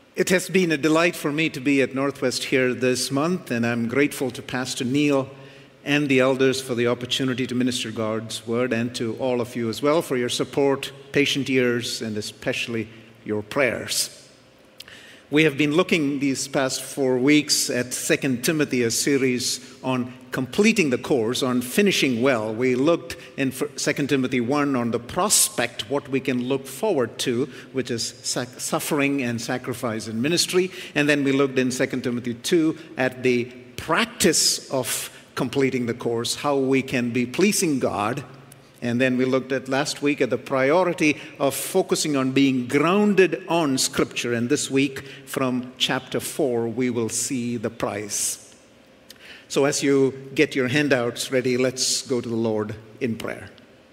It has been a delight for me to be at Northwest here this month, and I'm grateful to Pastor Neil and the elders for the opportunity to minister God's word, and to all of you as well for your support, patient ears, and especially your prayers. We have been looking these past 4 weeks at 2 Timothy, a series on completing the course, on finishing well. We looked in 2 Timothy 1 on the prospect, what we can look forward to, which is suffering and sacrifice in ministry. And then we looked in 2 Timothy 2 at the practice of completing the course, how we can be pleasing God. And then we looked at last week at the priority of focusing on being grounded on Scripture. And this week from chapter 4, we will see the prize. So as you get your handouts ready, let's go to the Lord in prayer.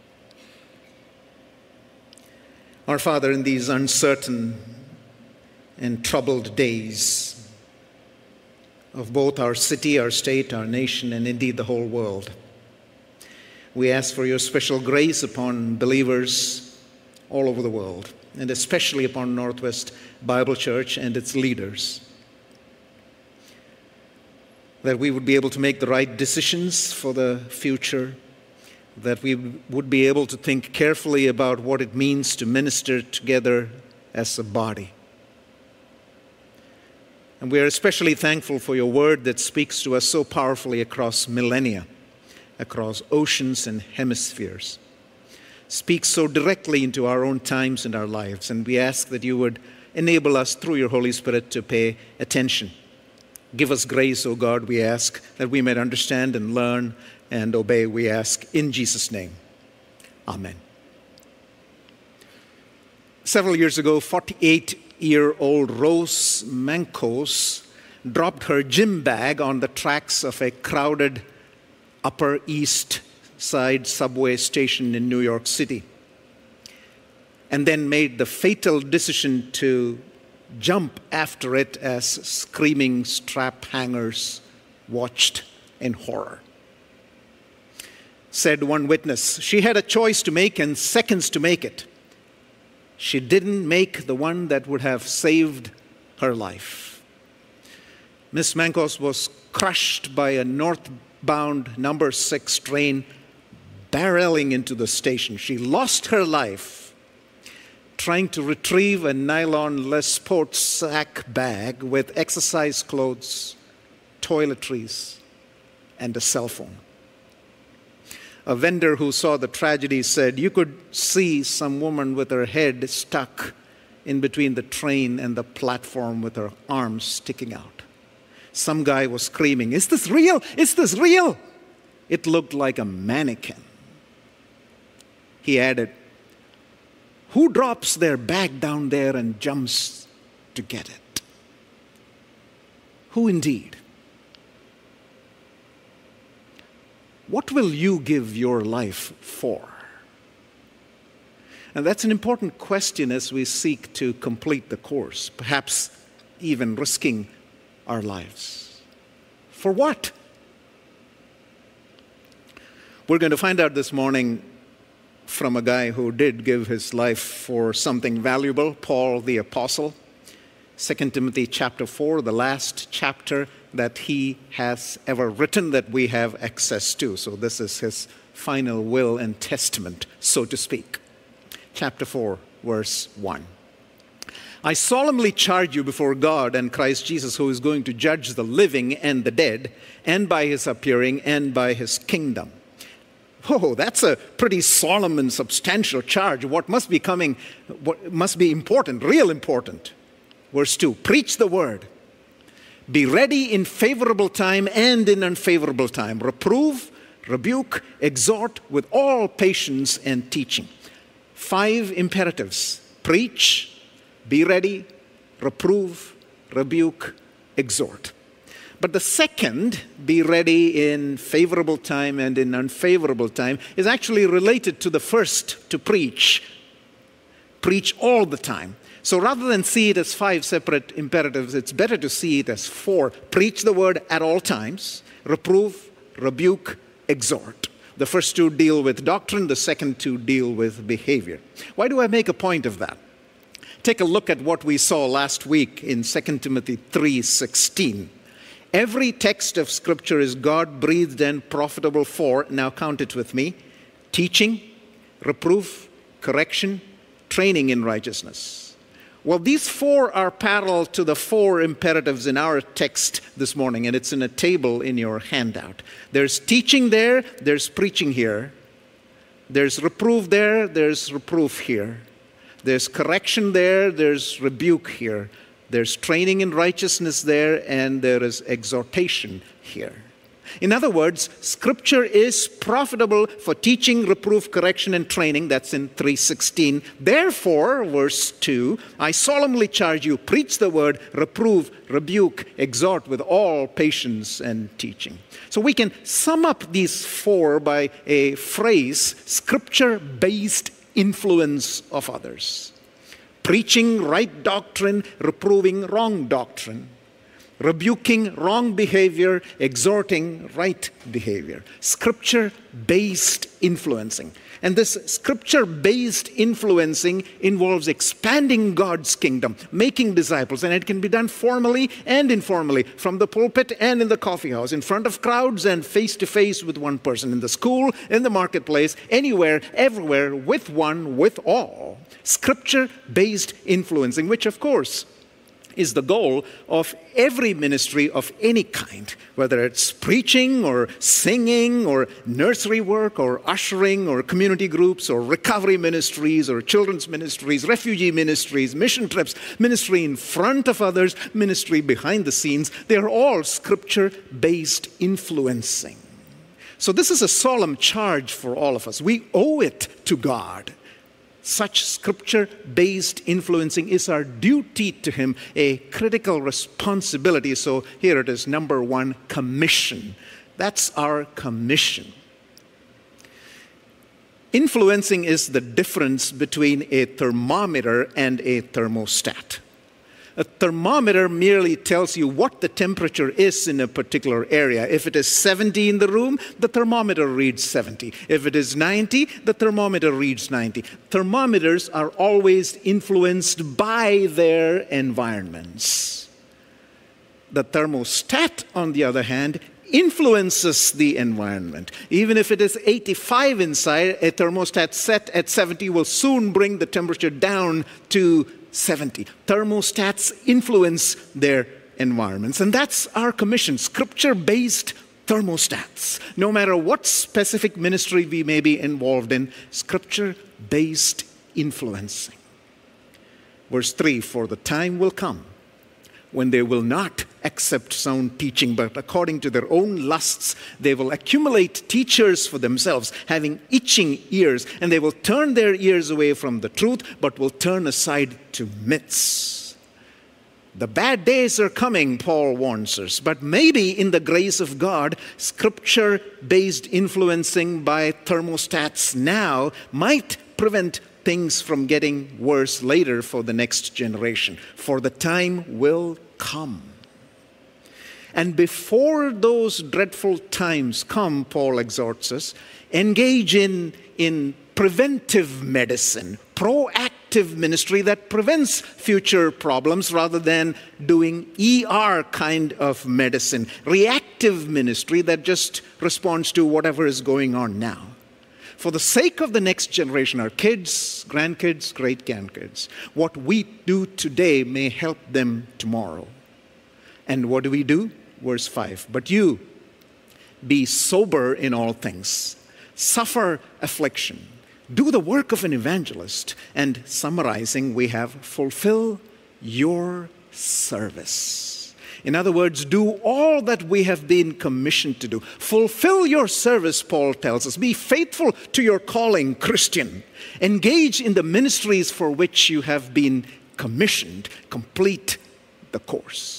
Our Father, in these uncertain and troubled days of both our city, our state, our nation, and indeed the whole world, we ask for your special grace upon believers all over the world, and especially upon Northwest Bible Church and its leaders, that we would be able to make the right decisions for the future, that we would be able to think carefully about what it means to minister together as a body. And we are especially thankful for your word that speaks to us so powerfully across millennia, across oceans and hemispheres, speaks so directly into our own times and our lives. And we ask that you would enable us through your Holy Spirit to pay attention. Give us grace, O God, we ask, that we might understand and learn and obey, we ask in Jesus' name. Amen. Several years ago, 48-year-old Rose Mancos dropped her gym bag on the tracks of a crowded Upper East Side subway station in New York City, and then made the fatal decision to jump after it as screaming strap hangers watched in horror. Said one witness, she had a choice to make and seconds to make it. She didn't make the one that would have saved her life. Miss Mancos was crushed by a northbound number 6 train barreling into the station. She lost her life trying to retrieve a nylon sports sack bag with exercise clothes, toiletries, and a cell phone. A vendor who saw the tragedy said, "You could see some woman with her head stuck in between the train and the platform with her arms sticking out. Some guy was screaming, 'Is this real? Is this real?' It looked like a mannequin." He added, "Who drops their bag down there and jumps to get it?" Who indeed? What will you give your life for? And that's an important question as we seek to complete the course, perhaps even risking our lives. For what? We're going to find out this morning from a guy who did give his life for something valuable, Paul the Apostle. 2 Timothy chapter 4, the last chapter that he has ever written that we have access to. So this is his final will and testament, so to speak. Chapter 4, verse 1. "I solemnly charge you before God and Christ Jesus, who is going to judge the living and the dead, and by his appearing and by his kingdom." Oh, that's a pretty solemn and substantial charge. What must be coming, what must be important, real important. Verse 2, "Preach the word. Be ready in favorable time and in unfavorable time. Reprove, rebuke, exhort with all patience and teaching." 5 imperatives. Preach, be ready, reprove, rebuke, exhort. But the second, be ready in favorable time and in unfavorable time, is actually related to the first, to preach. Preach all the time. So rather than see it as 5 separate imperatives, it's better to see it as 4. Preach the word at all times, reprove, rebuke, exhort. The first 2 deal with doctrine, the second 2 deal with behavior. Why do I make a point of that? take a look at what we saw last week in 2 Timothy 3:16. Every text of Scripture is God-breathed and profitable for, now count it with me, teaching, reproof, correction, training in righteousness. Well, these four are parallel to the four imperatives in our text this morning, and it's in a table in your handout. There's teaching there, there's preaching here. There's reproof there, there's reproof here. There's correction there, there's rebuke here. There's training in righteousness there, and there is exhortation here. In other words, Scripture is profitable for teaching, reproof, correction, and training. That's in 3:16. Therefore, verse 2, I solemnly charge you, preach the word, reprove, rebuke, exhort with all patience and teaching. So we can sum up these four by a phrase, Scripture-based influence of others. Preaching right doctrine, reproving wrong doctrine. Rebuking wrong behavior, exhorting right behavior. Scripture-based influencing. And this scripture-based influencing involves expanding God's kingdom, making disciples, and it can be done formally and informally, from the pulpit and in the coffee house, in front of crowds and face-to-face with one person, in the school, in the marketplace, anywhere, everywhere, with one, with all. Scripture-based influencing, which of course is the goal of every ministry of any kind, whether it's preaching or singing or nursery work or ushering or community groups or recovery ministries or children's ministries, refugee ministries, mission trips, ministry in front of others, ministry behind the scenes. They're all Scripture-based influencing. So this is a solemn charge for all of us. We owe it to God. Such Scripture-based influencing is our duty to Him, a critical responsibility. So here it is, number one, commission. That's our commission. Influencing is the difference between a thermometer and a thermostat. A thermometer merely tells you what the temperature is in a particular area. If it is 70 in the room, the thermometer reads 70. If it is 90, the thermometer reads 90. Thermometers are always influenced by their environments. The thermostat, on the other hand, influences the environment. Even if it is 85 inside, a thermostat set at 70 will soon bring the temperature down to 70. Thermostats influence their environments. And that's our commission, Scripture-based thermostats. No matter what specific ministry we may be involved in, Scripture-based influencing. Verse 3, for the time will come when they will not accept sound teaching, but according to their own lusts, they will accumulate teachers for themselves, having itching ears, and they will turn their ears away from the truth, but will turn aside to myths. The bad days are coming, Paul warns us, but maybe in the grace of God, Scripture-based influencing by thermostats now might prevent things from getting worse later for the next generation. For the time will come. And before those dreadful times come, Paul exhorts us, engage in preventive medicine, proactive ministry that prevents future problems rather than doing ER kind of medicine, reactive ministry that just responds to whatever is going on now. For the sake of the next generation, our kids, grandkids, great-grandkids, what we do today may help them tomorrow. And what do? Verse 5, but you be sober in all things, suffer affliction, do the work of an evangelist, and summarizing, we have fulfill your service. In other words, do all that we have been commissioned to do. Fulfill your service, Paul tells us. Be faithful to your calling, Christian. Engage in the ministries for which you have been commissioned. Complete the course.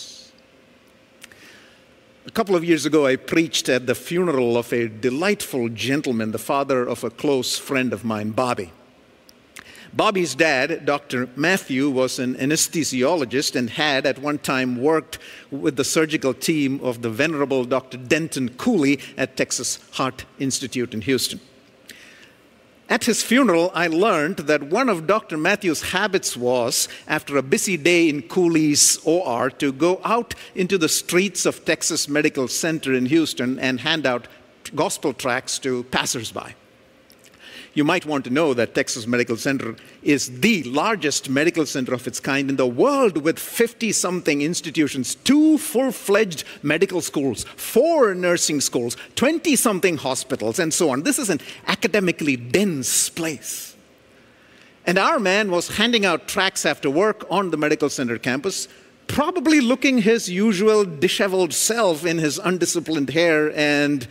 A couple of years ago, I preached at the funeral of a delightful gentleman, the father of a close friend of mine, Bobby. Bobby's dad, Dr. Matthew, was an anesthesiologist and had at one time worked with the surgical team of the venerable Dr. Denton Cooley at Texas Heart Institute in Houston. At his funeral, I learned that one of Dr. Matthews' habits was, after a busy day in Cooley's OR, to go out into the streets of Texas Medical Center in Houston and hand out gospel tracts to passersby. You might want to know that Texas Medical Center is the largest medical center of its kind in the world, with 50-something institutions, 2 full-fledged medical schools, 4 nursing schools, 20-something hospitals, and so on. This is an academically dense place. And our man was handing out tracts after work on the medical center campus, probably looking his usual disheveled self in his undisciplined hair and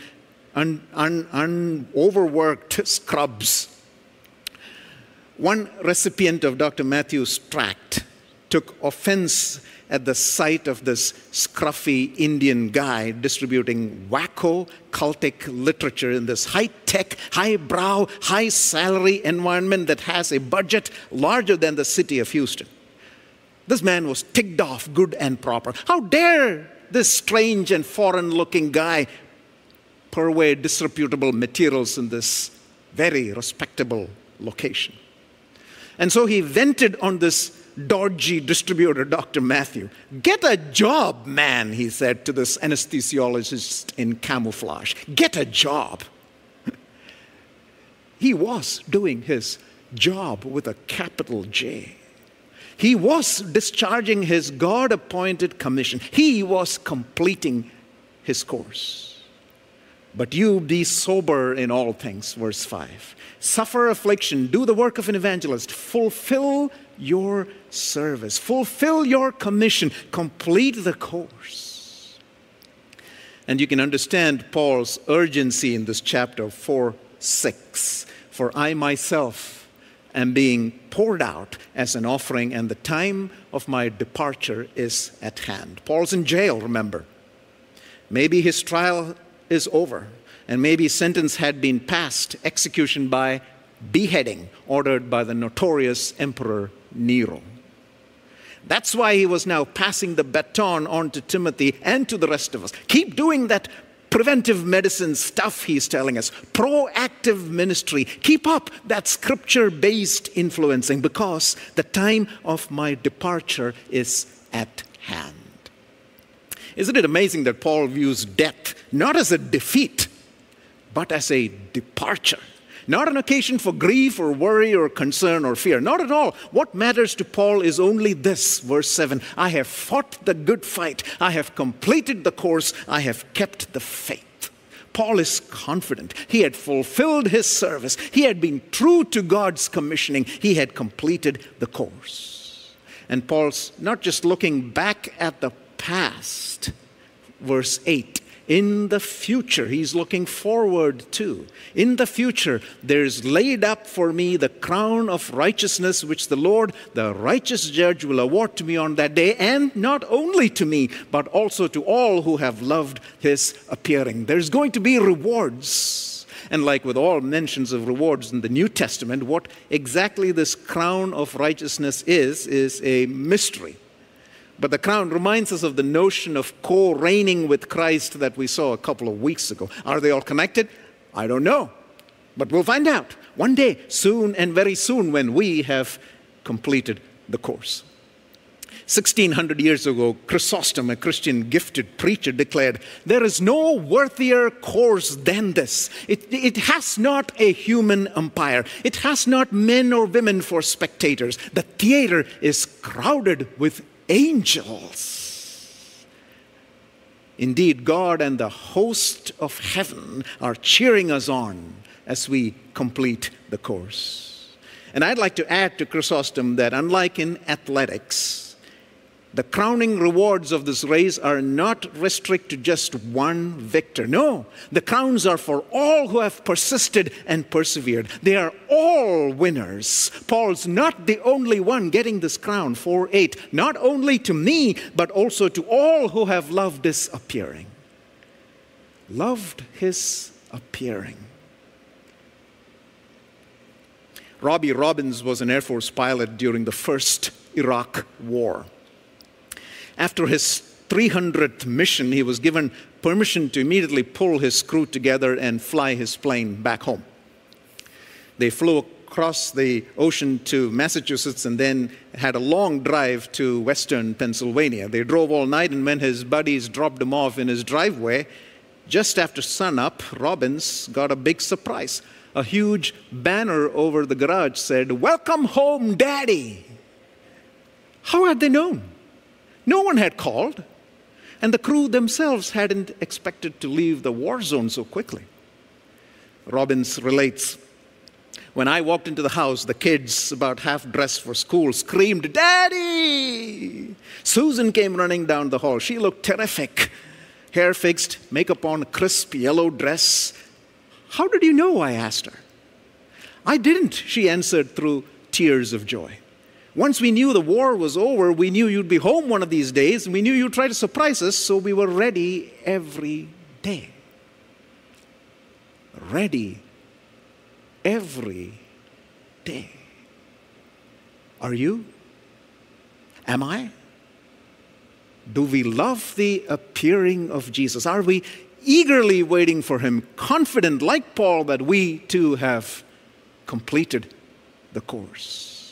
overworked scrubs. One recipient of Dr. Matthews' tract took offense at the sight of this scruffy Indian guy distributing wacko, cultic literature in this high-tech, high-brow, high-salary environment that has a budget larger than the city of Houston. This man was ticked off, good and proper. How dare this strange and foreign-looking guy purvey disreputable materials in this very respectable location. And so he vented on this dodgy distributor, Dr. Matthew. "Get a job, man," he said to this anesthesiologist in camouflage. "Get a job." He was doing his job with a capital J. He was discharging his God-appointed commission. He was completing his course. "But you be sober in all things," verse 5. "Suffer affliction, do the work of an evangelist, fulfill your service, fulfill your commission, complete the course." And you can understand Paul's urgency in this chapter 4:6. "For I myself am being poured out as an offering, and the time of my departure is at hand." Paul's in jail, remember. Maybe his trial is over, and maybe sentence had been passed, execution by beheading, ordered by the notorious Emperor Nero. That's why he was now passing the baton on to Timothy and to the rest of us. Keep doing that preventive medicine stuff, he's telling us. Proactive ministry. Keep up that scripture-based influencing, because the time of my departure is at hand. Isn't it amazing that Paul views death not as a defeat, but as a departure? Not an occasion for grief or worry or concern or fear. Not at all. What matters to Paul is only this, verse 7. "I have fought the good fight. I have completed the course. I have kept the faith." Paul is confident. He had fulfilled his service. He had been true to God's commissioning. He had completed the course. And Paul's not just looking back at the past, verse 8. In the future, he's looking forward too. In the future, there's laid up for me the crown of righteousness, which the Lord, the righteous judge, will award to me on that day, and not only to me, but also to all who have loved his appearing. There's going to be rewards. And like with all mentions of rewards in the New Testament, what exactly this crown of righteousness is a mystery. But the crown reminds us of the notion of co-reigning with Christ that we saw a couple of weeks ago. Are they all connected? I don't know. But we'll find out one day, soon and very soon, when we have completed the course. 1600 years ago, Chrysostom, a Christian gifted preacher, declared, "There is no worthier course than this. It has not a human umpire. It has not men or women for spectators. The theater is crowded with angels. Indeed, God and the host of heaven are cheering us on as we complete the course." And I'd like to add to Chrysostom that unlike in athletics, the crowning rewards of this race are not restricted to just one victor. No, the crowns are for all who have persisted and persevered. They are all winners. Paul's not the only one getting this crown, 4:8. Not only to me, but also to all who have loved his appearing. Loved his appearing. Robbie Robbins was an Air Force pilot during the first Iraq War. After his 300th mission, he was given permission to immediately pull his crew together and fly his plane back home. They flew across the ocean to Massachusetts and then had a long drive to western Pennsylvania. They drove all night, and when his buddies dropped him off in his driveway, just after sunup, Robbins got a big surprise. A huge banner over the garage said, "Welcome home, Daddy." How had they known? No one had called, and the crew themselves hadn't expected to leave the war zone so quickly. Robbins relates, "When I walked into the house, the kids, about half dressed for school, screamed, 'Daddy!' Susan came running down the hall. She looked terrific. Hair fixed, makeup on, crisp yellow dress. 'How did you know?' I asked her. 'I didn't,' she answered through tears of joy. 'Once we knew the war was over, we knew you'd be home one of these days, and we knew you'd try to surprise us, so we were ready every day.'" Ready every day. Are you? Am I? Do we love the appearing of Jesus? Are we eagerly waiting for him, confident, like Paul, that we too have completed the course?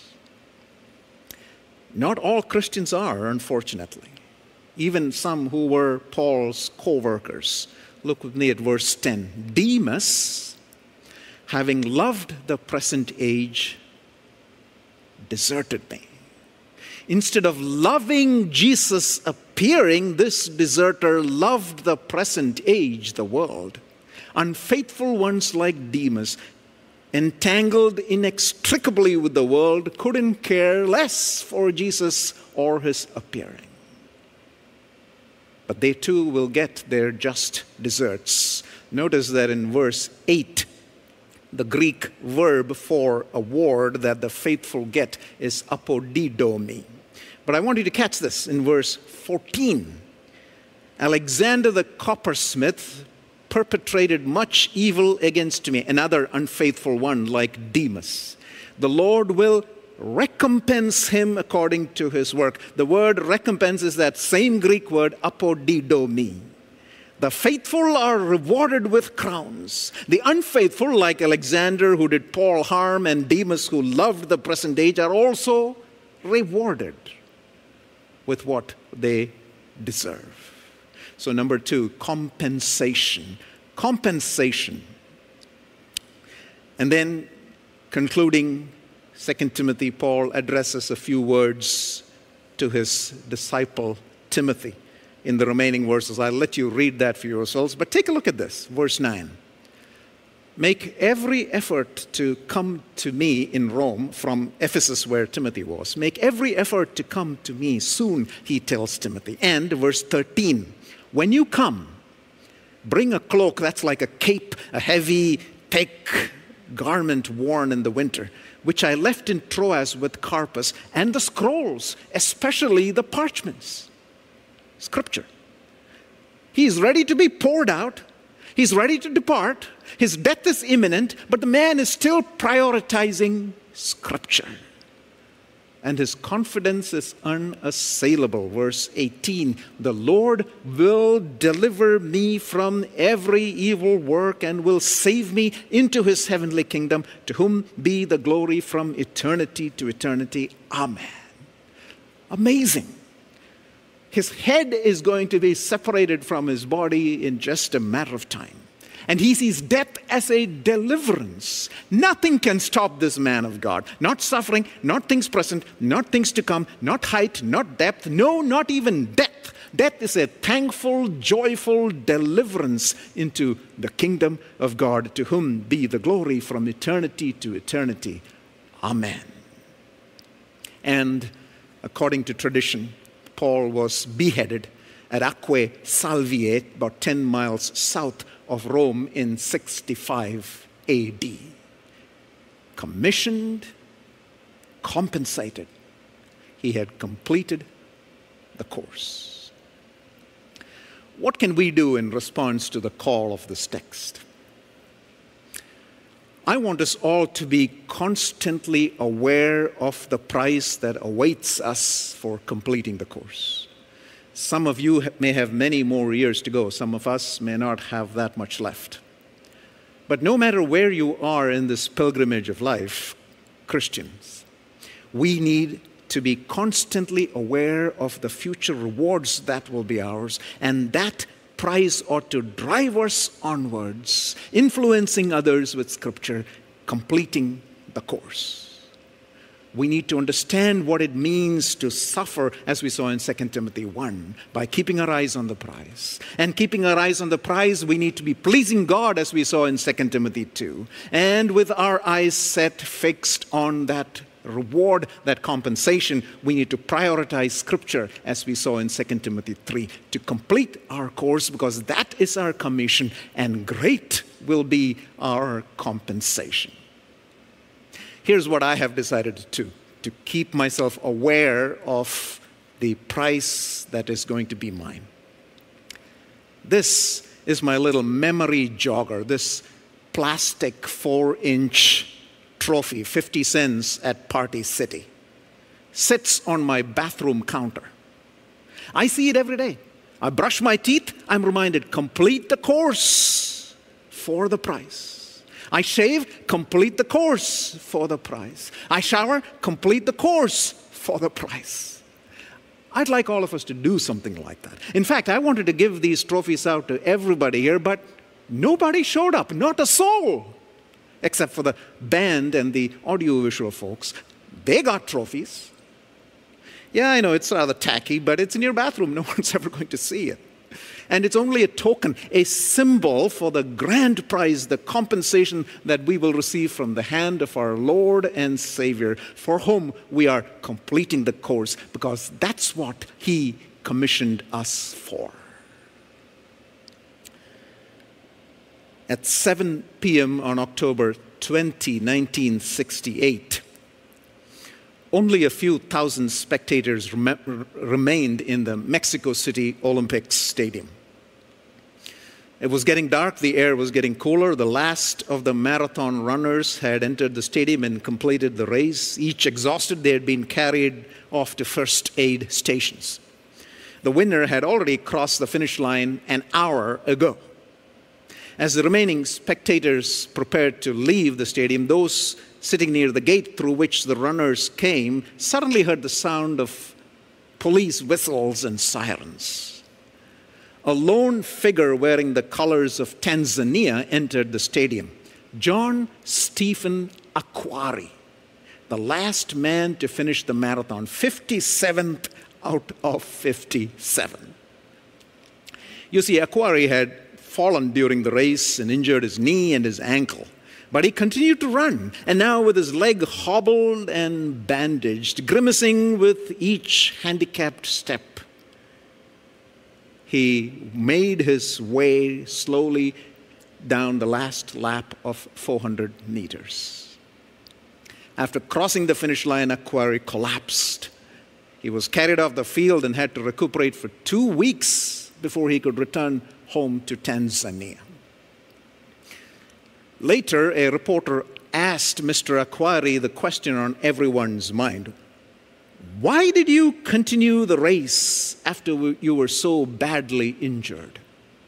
Not all Christians are, unfortunately. Even some who were Paul's co-workers. Look with me at verse 10. "Demas, having loved the present age, deserted me." Instead of loving Jesus appearing, this deserter loved the present age, the world. Unfaithful ones like Demas, entangled inextricably with the world, couldn't care less for Jesus or his appearing. But they too will get their just deserts. Notice that in verse 8, the Greek verb for award that the faithful get is apodidomi. But I want you to catch this in verse 14. "Alexander the coppersmith perpetrated much evil against me," another unfaithful one like Demas. "The Lord will recompense him according to his work." The word recompense is that same Greek word apodidomi. The faithful are rewarded with crowns. The unfaithful, like Alexander who did Paul harm and Demas who loved the present age, are also rewarded with what they deserve. So number 2, compensation. Compensation. And then concluding 2 Timothy, Paul addresses a few words to his disciple Timothy in the remaining verses. I'll let you read that for yourselves, but take a look at this, verse 9. "Make every effort to come to me in Rome," from Ephesus where Timothy was. "Make every effort to come to me soon," he tells Timothy. And verse 13, "When you come, bring a cloak," that's like a cape, a heavy, thick garment worn in the winter, "which I left in Troas with Carpus, and the scrolls, especially the parchments." Scripture. He's ready to be poured out. He's ready to depart. His death is imminent, but the man is still prioritizing Scripture. And his confidence is unassailable. Verse 18, "The Lord will deliver me from every evil work and will save me into his heavenly kingdom, to whom be the glory from eternity to eternity. Amen." Amazing. His head is going to be separated from his body in just a matter of time. And he sees death as a deliverance. Nothing can stop this man of God. Not suffering, not things present, not things to come, not height, not depth. No, not even death. Death is a thankful, joyful deliverance into the kingdom of God, to whom be the glory from eternity to eternity. Amen. And according to tradition, Paul was beheaded at Aquae Salviae, about 10 miles south of Rome, in 65 AD. Commissioned, compensated. He had completed the course. What can we do in response to the call of this text? I want us all to be constantly aware of the prize that awaits us for completing the course. Some of you may have many more years to go. Some of us may not have that much left. But no matter where you are in this pilgrimage of life, Christians, we need to be constantly aware of the future rewards that will be ours, and that prize ought to drive us onwards, influencing others with Scripture, completing the course. We need to understand what it means to suffer, as we saw in 2 Timothy 1, by keeping our eyes on the prize. And keeping our eyes on the prize, we need to be pleasing God, as we saw in 2 Timothy 2. And with our eyes set fixed on that reward, that compensation, we need to prioritize Scripture, as we saw in 2 Timothy 3, to complete our course, because that is our commission, and great will be our compensation. Here's what I have decided to keep myself aware of the price that is going to be mine. This is my little memory jogger, this plastic 4-inch trophy, 50 cents at Party City. Sits on my bathroom counter. I see it every day. I brush my teeth, I'm reminded, complete the course for the price. I shave, complete the course for the price. I shower, complete the course for the price. I'd like all of us to do something like that. In fact, I wanted to give these trophies out to everybody here, but nobody showed up, not a soul, except for the band and the audiovisual folks. They got trophies. Yeah, I know it's rather tacky, but it's in your bathroom. No one's ever going to see it. And it's only a token, a symbol for the grand prize, the compensation that we will receive from the hand of our Lord and Savior, for whom we are completing the course, because that's what He commissioned us for. At 7 p.m. on October 20, 1968, only a few thousand spectators remained in the Mexico City Olympics Stadium. It was getting dark, the air was getting cooler. The last of the marathon runners had entered the stadium and completed the race. Each exhausted, they had been carried off to first aid stations. The winner had already crossed the finish line an hour ago. As the remaining spectators prepared to leave the stadium, those sitting near the gate through which the runners came suddenly heard the sound of police whistles and sirens. A lone figure wearing the colors of Tanzania entered the stadium. John Stephen Akhwari, the last man to finish the marathon, 57th out of 57. You see, Akhwari had fallen during the race and injured his knee and his ankle. But he continued to run, and now with his leg hobbled and bandaged, grimacing with each handicapped step, he made his way slowly down the last lap of 400 meters. After crossing the finish line, Akhwari collapsed. He was carried off the field and had to recuperate for 2 weeks before he could return home to Tanzania. Later, a reporter asked Mr. Akhwari the question on everyone's mind. Why did you continue the race after you were so badly injured?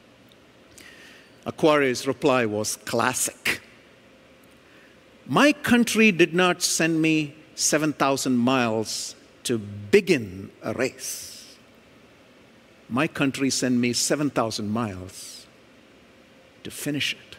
Akhwari's reply was classic. My country did not send me 7,000 miles to begin a race. My country sent me 7,000 miles to finish it.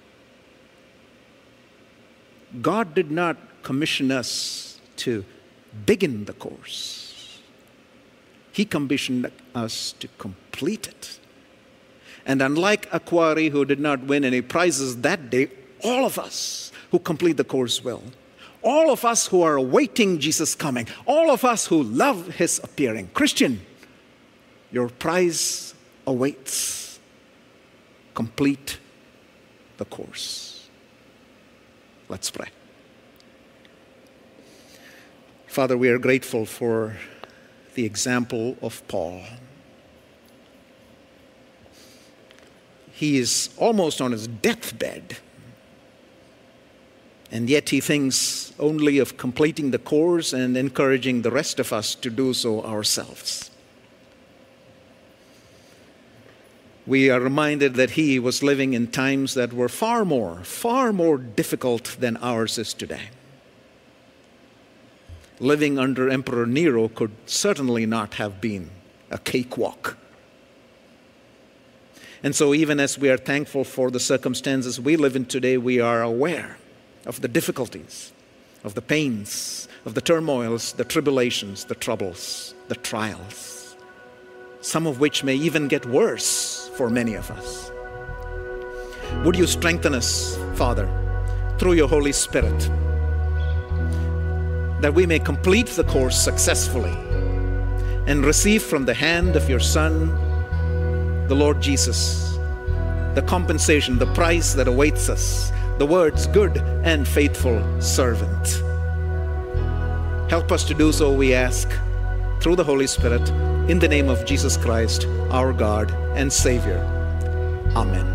God did not commission us to begin the course. He commissioned us to complete it. And unlike Akhwari, who did not win any prizes that day, all of us who complete the course will. All of us who are awaiting Jesus' coming. All of us who love His appearing. Christian, your prize awaits. Complete the course. Let's pray. Father, we are grateful for the example of Paul. He is almost on his deathbed, and yet he thinks only of completing the course and encouraging the rest of us to do so ourselves. we are reminded that he was living in times that were far more difficult than ours is today. Living under Emperor Nero could certainly not have been a cakewalk. And so even as we are thankful for the circumstances we live in today, we are aware of the difficulties, of the pains, of the turmoils, the tribulations, the troubles, the trials, some of which may even get worse for many of us. Would you strengthen us, Father, through your Holy Spirit, that we may complete the course successfully and receive from the hand of your Son, the Lord Jesus, the compensation, the prize that awaits us, the words, good and faithful servant. Help us to do so, we ask, through the Holy Spirit, in the name of Jesus Christ, our God and Savior. Amen.